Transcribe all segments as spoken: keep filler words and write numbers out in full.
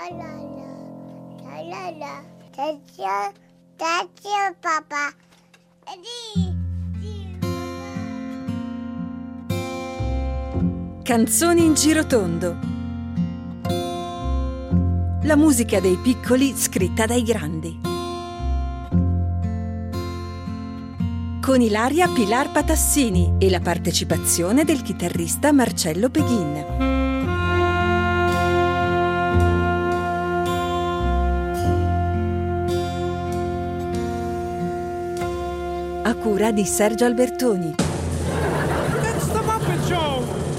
Tazio, tazio papà. Canzoni in girotondo. La musica dei piccoli scritta dai grandi. Con Ilaria Pilar Patassini e la partecipazione del chitarrista Marcello Peghin. A cura di Sergio Albertoni. It's the Muppet Show!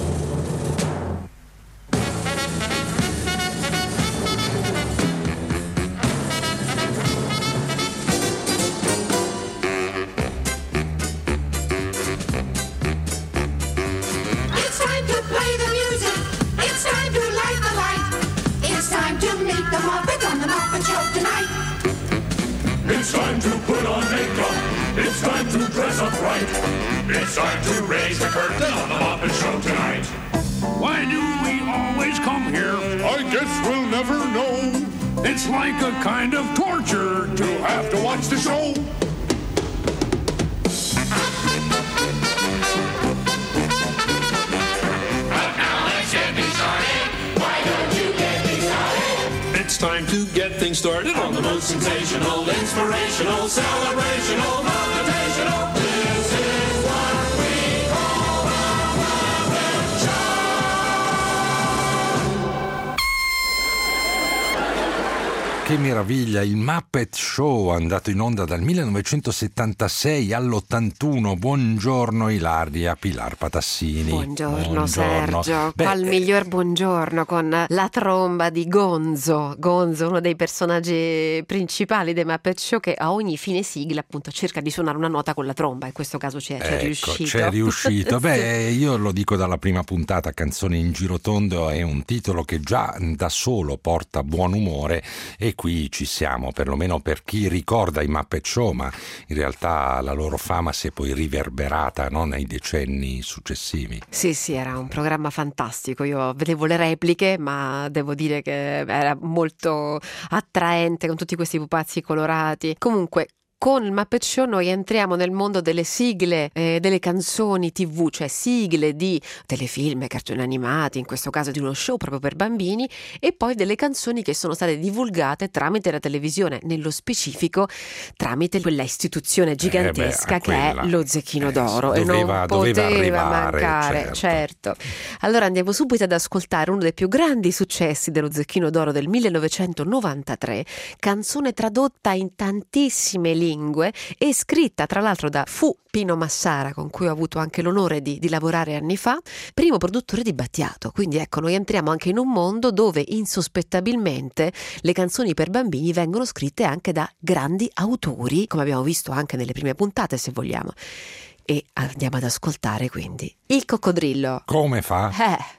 It's time to play the music. It's time to light the light. It's time to meet the Muppet on the Muppet Show tonight. It's time to put on makeup. It's time to dress up right. It's time to raise the curtain on the Muppet Show tonight. Why do we always come here? I guess we'll never know. It's like a kind of torture To have to watch the show. But now let's get me started. Why don't you get me started? It's time to get things started on the most Sensational, inspirational, celebrational, motivational. This is what we call the Muppet Show. Che meraviglia, il Muppet Show, andato in onda dal millenovecentosettantasei all'ottantuno. Buongiorno Ilaria Pilar Patassini. Buongiorno, Buongiorno. Sergio. Beh, Qual eh, miglior buongiorno con la tromba di Gonzo. Gonzo, uno dei personaggi principali dei Muppet Show, che a ogni fine sigla appunto cerca di suonare una nota con la tromba, e in questo caso c'è, c'è ecco, riuscito. c'è riuscito. Beh, io lo dico dalla prima puntata, Canzoni in girotondo è un titolo che già da solo porta buon umore, e qui ci siamo, perlomeno per chi ricorda i Muppet Show, ma in realtà la loro fama si è poi riverberata, no, nei decenni successivi. Sì, sì, era un programma fantastico. Io vedevo le repliche, ma devo dire che era molto attraente con tutti questi pupazzi colorati. Comunque, con il Muppet Show noi entriamo nel mondo delle sigle, eh, delle canzoni tivù, cioè sigle di telefilm, cartoni animati, in questo caso di uno show proprio per bambini, e poi delle canzoni che sono state divulgate tramite la televisione, nello specifico tramite quella istituzione gigantesca eh beh, che quella, è lo Zecchino eh, d'Oro, doveva, e non doveva poteva arrivare, mancare, certo. certo. Allora andiamo subito ad ascoltare uno dei più grandi successi dello Zecchino d'Oro del millenovecentonovantatré, canzone tradotta in tantissime lingue e scritta tra l'altro da Fu Pino Massara, con cui ho avuto anche l'onore di, di lavorare anni fa, primo produttore di Battiato. Quindi ecco, noi entriamo anche in un mondo dove insospettabilmente le canzoni per bambini vengono scritte anche da grandi autori, come abbiamo visto anche nelle prime puntate, se vogliamo. E andiamo ad ascoltare quindi Il coccodrillo. Come fa? Eh.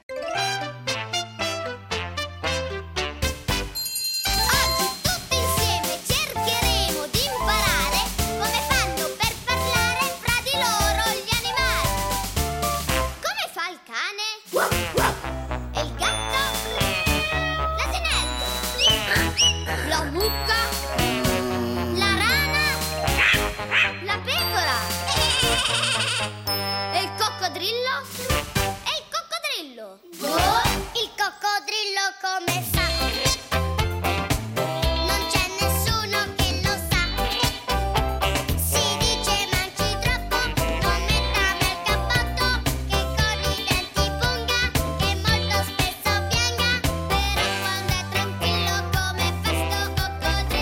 Coccodrillo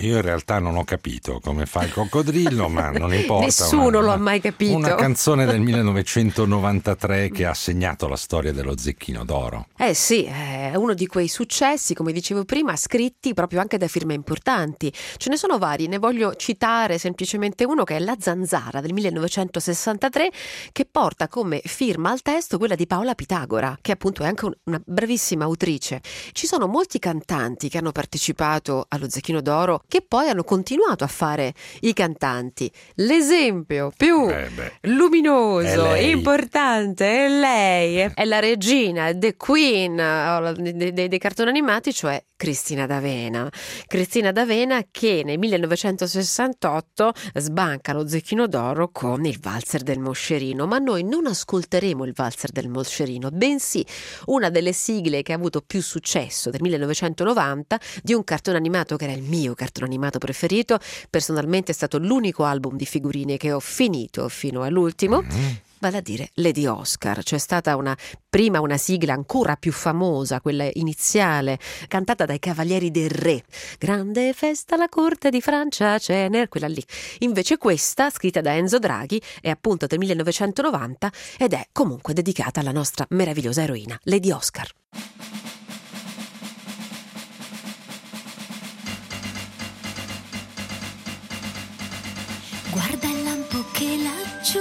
io in realtà non ho capito come fa il coccodrillo, ma non importa. Nessuno una, lo ha mai capito. Una canzone del millenovecentonovantatré che ha segnato la storia dello Zecchino d'Oro. Eh sì, è uno di quei successi, come dicevo prima, scritti proprio anche da firme importanti. Ce ne sono vari, ne voglio citare semplicemente uno che è La Zanzara del millenovecentosessantatré, che porta come firma al testo quella di Paola Pitagora, che appunto è anche una bravissima autrice. Ci sono molti cantanti che hanno partecipato allo Zecchino d'Oro che poi hanno continuato a fare i cantanti. L'esempio più eh luminoso e importante è lei, è la regina, the queen dei, dei, dei cartoni animati, cioè Cristina D'Avena. Cristina D'Avena che nel millenovecentosessantotto sbanca lo Zecchino d'Oro con il valzer del Moscerino, ma noi non ascolteremo il valzer del Moscerino, bensì una delle sigle che ha avuto più successo del millenovecentonovanta di un cartone animato che era il mio cartone animato preferito. Personalmente è stato l'unico album di figurine che ho finito fino all'ultimo. Mm-hmm. Vale a dire Lady Oscar. C'è stata una prima una sigla ancora più famosa, quella iniziale, cantata dai Cavalieri del Re. Grande festa alla corte di Francia, Cener, quella lì. Invece questa, scritta da Enzo Draghi, è appunto del millenovecentonovanta ed è comunque dedicata alla nostra meravigliosa eroina, Lady Oscar. Guarda il lampo che laggiù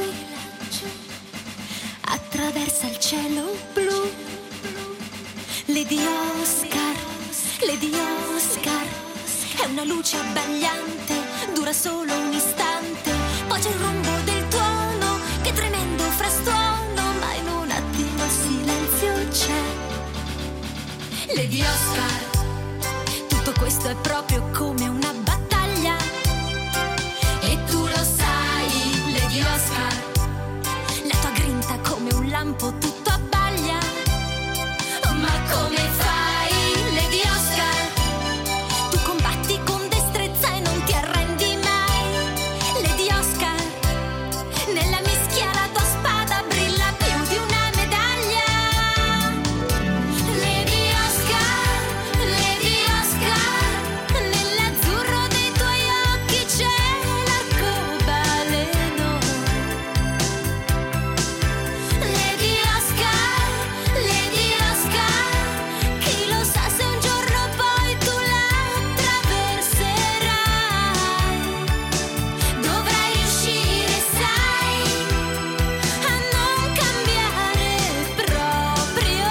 attraversa il cielo blu. Lady Oscar, Lady Oscar, è una luce abbagliante, dura solo un istante, poi c'è il rombo del tuono, che tremendo frastuono, ma in un attimo il silenzio c'è. Lady Oscar, tutto questo è proprio come una battaglia, e tu lo sai, Lady Oscar, la tua grinta come un lampo tutto abbaglia. Ma come fai, Lady Oscar? Tu combatti con destrezza e non ti arrendi mai. Lady Oscar, nella mischia la tua spada brilla più di una medaglia. Lady Oscar, Lady Oscar, nell'azzurro dei tuoi occhi c'è l'arcobaleno. Lady Oscar, Lady Oscar, chi lo sa se un giorno poi tu la attraverserai. Dovrai riuscire, sai, a non cambiare proprio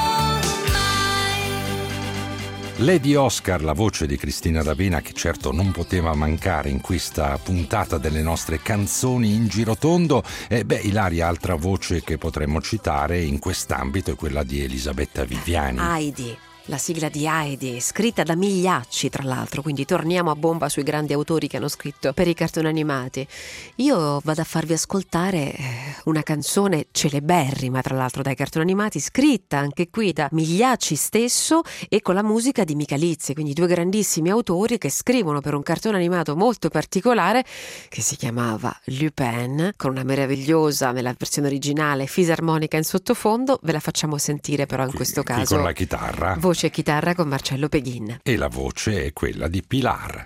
mai. Lady Oscar, la voce di Cristina D'Avena, che certo non poteva mancare in questa puntata delle nostre canzoni in girotondo. E beh, Ilaria, altra voce che potremmo citare in quest'ambito è quella di Elisabetta Viviani. Heidi, la sigla di Heidi, scritta da Migliacci tra l'altro, quindi torniamo a bomba sui grandi autori che hanno scritto per i cartoni animati. Io vado a farvi ascoltare una canzone celeberrima tra l'altro dai cartoni animati, scritta anche qui da Migliacci stesso e con la musica di Michalizzi, quindi due grandissimi autori che scrivono per un cartone animato molto particolare che si chiamava Lupin, con una meravigliosa, nella versione originale, fisarmonica in sottofondo. Ve la facciamo sentire però in Qui- questo qui caso con la chitarra. voce e chitarra con Marcello Peghin. E la voce è quella di Pilar.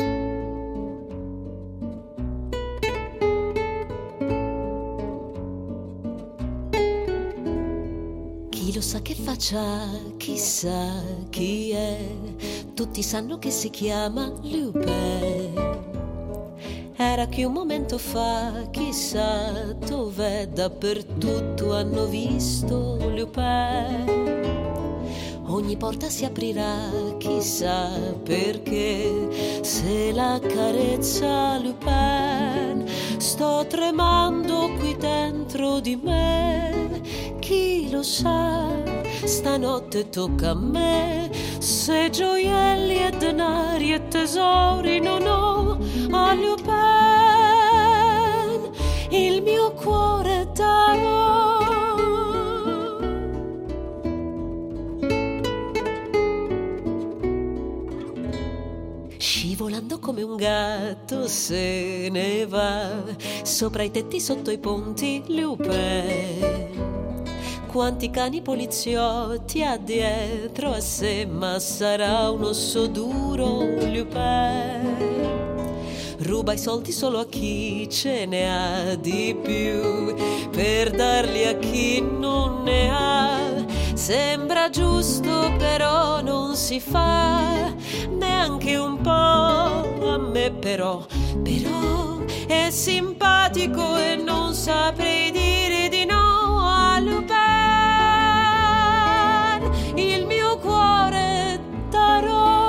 Chi lo sa che faccia, chissà chi è, tutti sanno che si chiama Lupin. Era che un momento fa, chissà dov'è, dappertutto hanno visto Lupin. Ogni porta si aprirà, chissà perché, se la carezza Lupin. Sto tremando qui dentro di me, chi lo sa, stanotte tocca a me. Se gioielli e denari e tesori non ho, a Lupin il mio cuore darò. Scivolando come un gatto se ne va, sopra i tetti, sotto i ponti, Lupin. Quanti cani poliziotti ha dietro a sé, ma sarà un osso duro, Lupin. ruba i soldi solo a chi ce ne ha di più, per darli a chi non ne ha. Sembra giusto però non si fa neanche un po', a me però, però è simpatico e non saprei dire di no a Lupin, il mio cuore darò.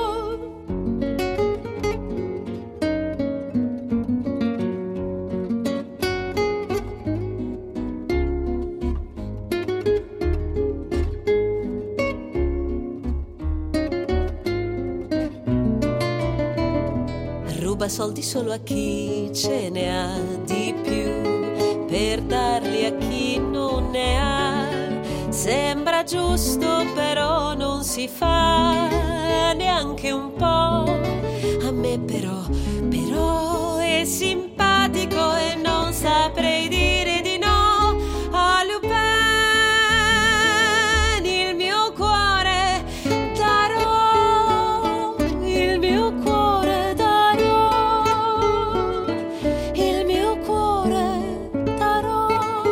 Ruba soldi solo a chi ce ne ha di più, per darli a chi non ne ha. Sembra giusto però non si fa neanche un po', a me però, però è simpatico e non saprei dire di no a Lupin, il mio cuore darò, il mio cuore darò, il mio cuore darò.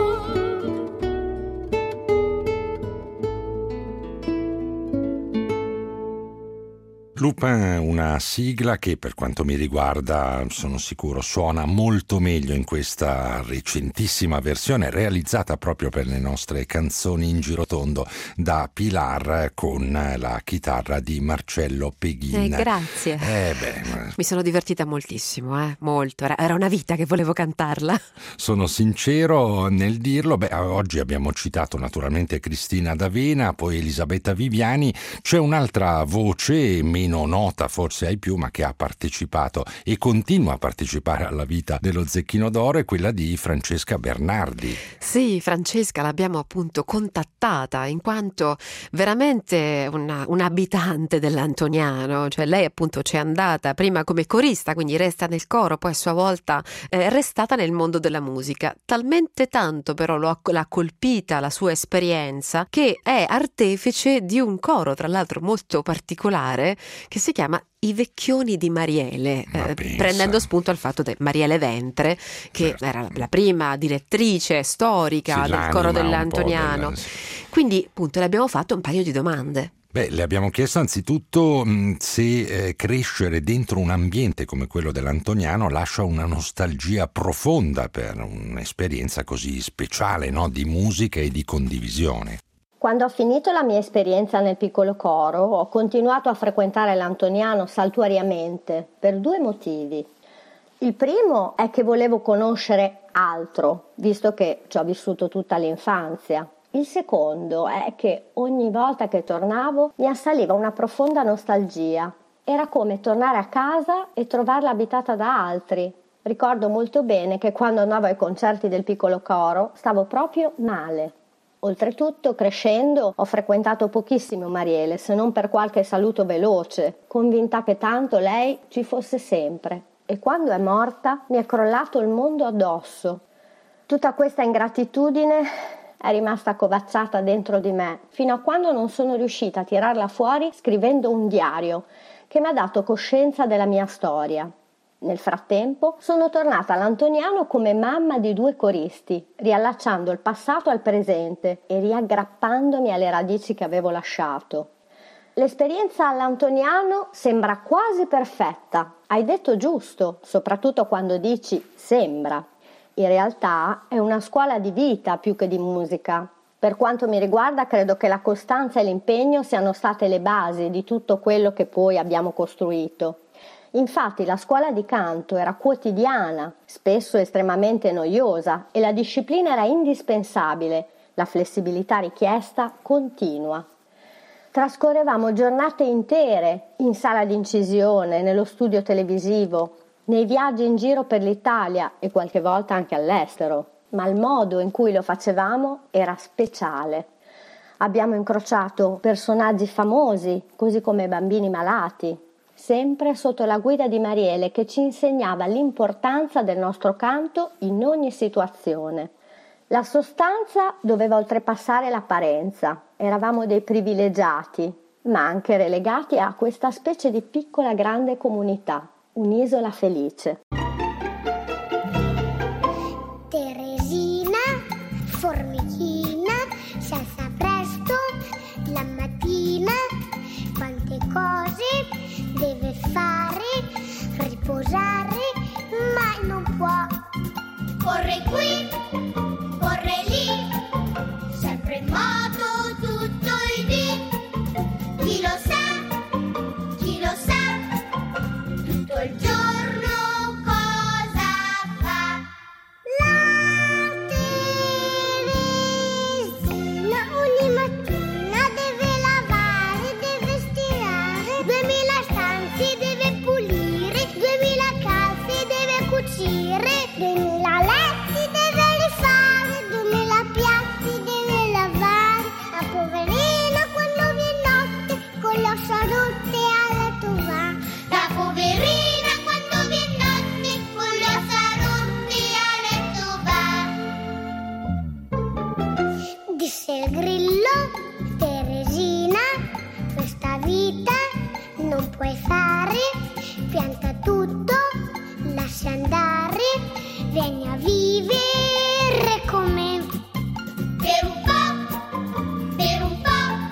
Lupin, una sigla che per quanto mi riguarda sono sicuro suona molto meglio in questa recentissima versione realizzata proprio per le nostre canzoni in girotondo da Pilar con la chitarra di Marcello Peghin. Eh, grazie. Eh beh, Mi sono divertita moltissimo, eh? Molto. Era, era una vita che volevo cantarla. sono sincero nel dirlo. Beh, oggi abbiamo citato naturalmente Cristina D'Avena, poi Elisabetta Viviani. C'è un'altra voce meno nota forse ai più, ma che ha partecipato e continua a partecipare alla vita dello Zecchino d'Oro, è quella di Francesca Bernardi. Sì, Francesca l'abbiamo appunto contattata in quanto veramente una, un abitante dell'Antoniano, cioè lei appunto c'è andata prima come corista, quindi resta nel coro, poi a sua volta eh, è restata nel mondo della musica. Talmente tanto però lo ha, l'ha colpita la sua esperienza che è artefice di un coro, tra l'altro molto particolare, che si chiama I Vecchioni di Mariele, eh, prendendo spunto al fatto di Mariele Ventre, che certo. era la, la prima direttrice storica Sì, del coro l'anima un po' dell'Antoniano. del- Quindi appunto le abbiamo fatto un paio di domande. Beh, le abbiamo chiesto anzitutto mh, se eh, crescere dentro un ambiente come quello dell'Antoniano lascia una nostalgia profonda per un'esperienza così speciale, no? Di musica e di condivisione. Quando ho finito la mia esperienza nel piccolo coro, ho continuato a frequentare l'Antoniano saltuariamente per due motivi. Il primo è che volevo conoscere altro, visto che ci ho vissuto tutta l'infanzia. Il secondo è che ogni volta che tornavo mi assaliva una profonda nostalgia. Era come tornare a casa e trovarla abitata da altri. Ricordo molto bene che quando andavo ai concerti del piccolo coro stavo proprio male. Oltretutto, crescendo, ho frequentato pochissimo Mariele, se non per qualche saluto veloce, convinta che tanto lei ci fosse sempre. E quando è morta mi è crollato il mondo addosso. Tutta questa ingratitudine è rimasta accovacciata dentro di me, fino a quando non sono riuscita a tirarla fuori scrivendo un diario che mi ha dato coscienza della mia storia. Nel frattempo sono tornata all'Antoniano come mamma di due coristi, riallacciando il passato al presente e riaggrappandomi alle radici che avevo lasciato. L'esperienza all'Antoniano sembra quasi perfetta. Hai detto giusto, soprattutto quando dici sembra. In realtà è una scuola di vita più che di musica. Per quanto mi riguarda, credo che la costanza e l'impegno siano state le basi di tutto quello che poi abbiamo costruito. Infatti la scuola di canto era quotidiana, spesso estremamente noiosa, e la disciplina era indispensabile, la flessibilità richiesta continua. Trascorrevamo giornate intere in sala di incisione, nello studio televisivo, nei viaggi in giro per l'Italia e qualche volta anche all'estero, ma il modo in cui lo facevamo era speciale. Abbiamo incrociato personaggi famosi, così come bambini malati, sempre sotto la guida di Mariele, che ci insegnava l'importanza del nostro canto in ogni situazione. La sostanza doveva oltrepassare l'apparenza. Eravamo dei privilegiati, ma anche relegati a questa specie di piccola grande comunità. un'isola felice. Teresina, formichina, si alza presto la mattina, quante cose deve fare, riposare, ma non può. Corre qui, corre lì, sempre in moto tutto il dì. Chi lo sa, chi lo sa, tutto il giorno cosa fa? La Teresina ogni mattina deve lavare, deve stirare, duemila stanze deve pulire, duemila calze deve cucire, duemila letti deve rifare, duemila piatti deve lavare. La poverina quando viene notte con le ossa rotte a letto va. La poverina quando viene notte con le ossa rotte a letto va. Disse il grillo, Teresina, questa vita non puoi fare, pianta tutto, lascia andare, vieni a vivere con me. Per un po', per un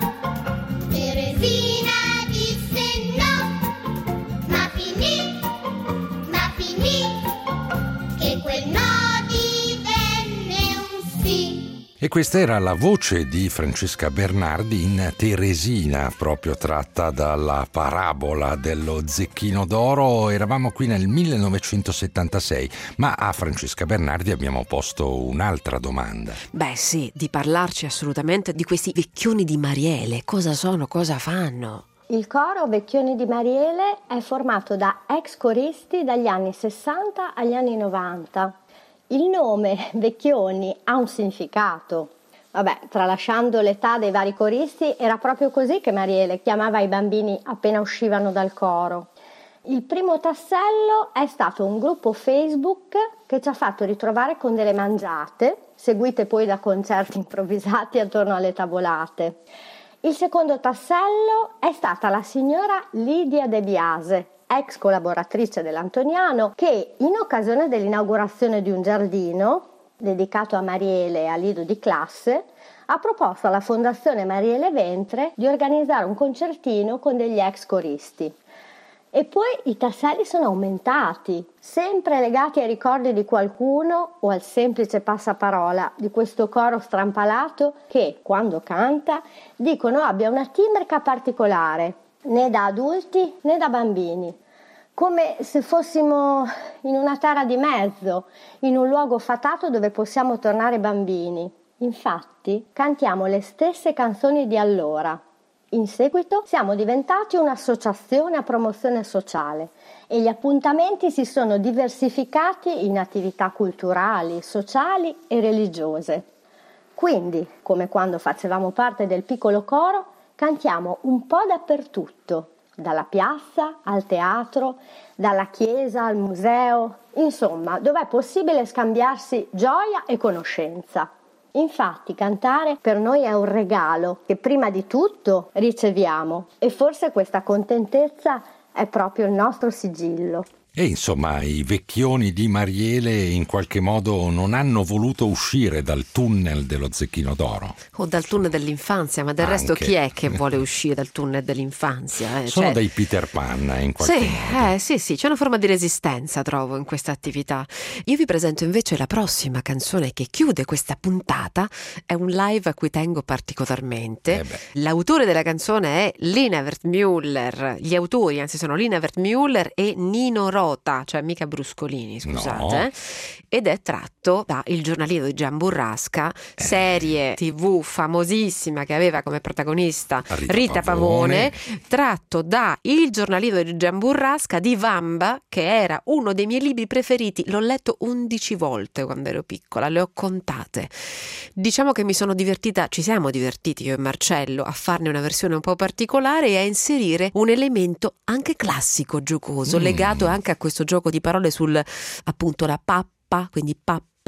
po', Teresina disse no, ma finì, ma finì, che quel no divenne un sì. E questa era la voce di Francesca Bernardi in Teresina, proprio tratta dalla parabola dello Zecchino d'Oro. Eravamo qui nel millenovecentosettantasei, ma a Francesca Bernardi abbiamo posto un'altra domanda. Beh sì, di parlarci assolutamente di questi vecchioni di Mariele. Cosa sono, cosa fanno? Il coro Vecchioni di Mariele è formato da ex coristi dagli anni sessanta agli anni novanta. Il nome Vecchioni ha un significato. Vabbè, tralasciando l'età dei vari coristi, era proprio così che Mariele chiamava i bambini appena uscivano dal coro. Il primo tassello è stato un gruppo Facebook che ci ha fatto ritrovare con delle mangiate, seguite poi da concerti improvvisati attorno alle tavolate. Il secondo tassello è stata la signora Lidia De Biase, ex collaboratrice dell'Antoniano, che in occasione dell'inaugurazione di un giardino dedicato a Mariele e a Lido di classe ha proposto alla Fondazione Mariele Ventre di organizzare un concertino con degli ex coristi. E poi i tasselli sono aumentati, sempre legati ai ricordi di qualcuno o al semplice passaparola di questo coro strampalato che, quando canta, dicono abbia una timbrica particolare, né da adulti né da bambini, come se fossimo in una terra di mezzo, in un luogo fatato dove possiamo tornare bambini. Infatti cantiamo le stesse canzoni di allora. In seguito siamo diventati un'associazione a promozione sociale e gli appuntamenti si sono diversificati in attività culturali, sociali e religiose. Quindi, come quando facevamo parte del piccolo coro, cantiamo un po' dappertutto, dalla piazza al teatro, dalla chiesa al museo, insomma, dove è possibile scambiarsi gioia e conoscenza. Infatti, cantare per noi è un regalo che prima di tutto riceviamo e forse questa contentezza è proprio il nostro sigillo. E insomma, i vecchioni di Mariele in qualche modo non hanno voluto uscire dal tunnel dello Zecchino d'Oro. O dal tunnel dell'infanzia, ma del Anche. resto chi è che vuole uscire dal tunnel dell'infanzia? Eh? Sono Cioè... dei Peter Pan in qualche sì, modo. Eh, sì, sì, c'è una forma di resistenza, trovo, in questa attività. Io vi presento invece la prossima canzone che chiude questa puntata. È un live a cui tengo particolarmente. Eh L'autore della canzone è Lina Wertmüller. Gli autori, anzi, sono Lina Wertmüller e Nino Rota, cioè mica Bruscolini, scusate. No. Ed è tratto da Il giornalino di Gian Burrasca, Eh. serie tivù famosissima che aveva come protagonista Rita Rita Pavone, Pavone. tratto da Il giornalino di Gian Burrasca di Vamba, che era uno dei miei libri preferiti. L'ho letto undici volte quando ero piccola, le ho contate. Diciamo che mi sono divertita, ci siamo divertiti io e Marcello a farne una versione un po' particolare e a inserire un elemento anche classico, giocoso, Mm. legato anche a questo gioco di parole sul appunto la pappa, quindi pappa